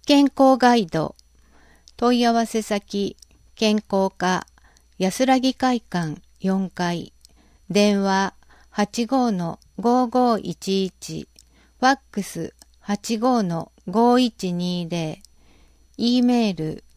健康ガイド問い合わせ先健康課安らぎ会館4階電話 85-5511 ファックス 85-5120 E メール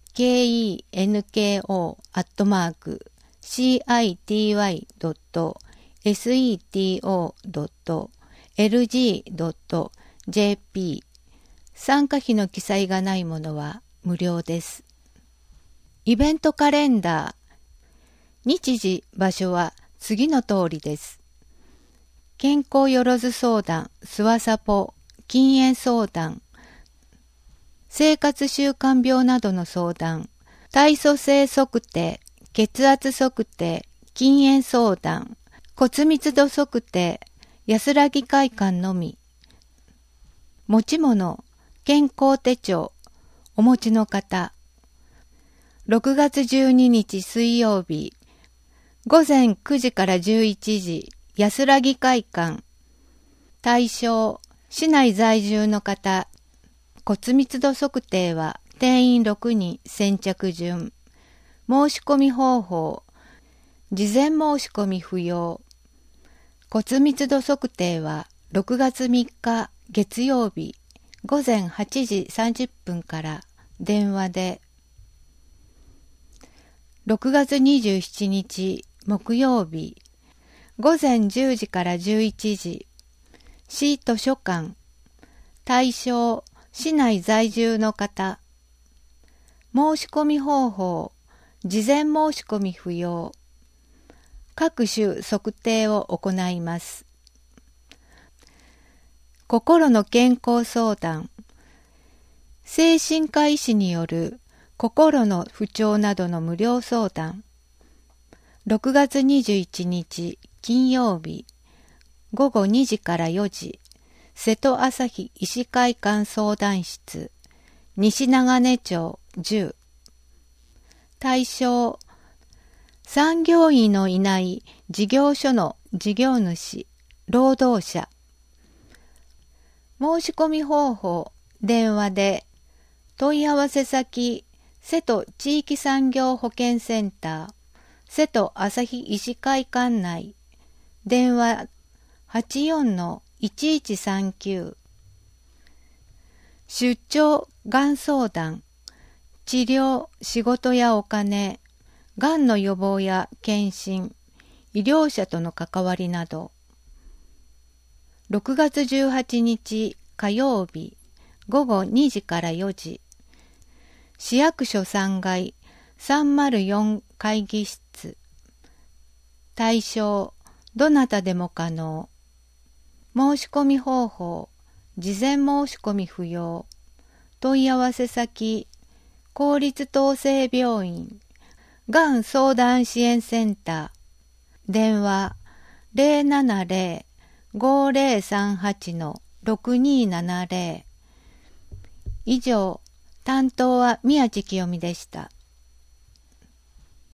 kenko.city.seto.lg.jp 参加費の記載がないものは無料です。イベントカレンダー。日時、場所は次の通りです。健康よろず相談、スワサポ、禁煙相談、生活習慣病などの相談、体組成測定、血圧測定、禁煙相談、骨密度測定、安らぎ会館のみ。持ち物、健康手帳、お持ちの方。6月12日水曜日、午前9時から11時、安らぎ会館。対象、市内在住の方。骨密度測定は定員6人先着順。申し込み方法。事前申し込み不要。骨密度測定は6月3日月曜日午前8時30分から電話で。6月27日木曜日午前10時から11時市図書館。対象市内在住の方。申し込み方法。事前申し込み不要。各種測定を行います。心の健康相談。精神科医師による心の不調などの無料相談。6月21日金曜日午後2時から4時瀬戸朝日医師会館相談室西長根町10。対象産業医のいない事業所の事業主労働者。申し込み方法電話で。問い合わせ先瀬戸地域産業保健センター瀬戸朝日医師会館内電話 84-1139 出張がん相談治療仕事やお金がんの予防や検診医療者との関わりなど。6月18日火曜日午後2時から4時市役所3階304会議室。対象どなたでも可能。申し込み方法事前申し込み不要。問い合わせ先公立統制病院がん相談支援センター電話 070-5038-6270。以上、担当は宮地清美でした。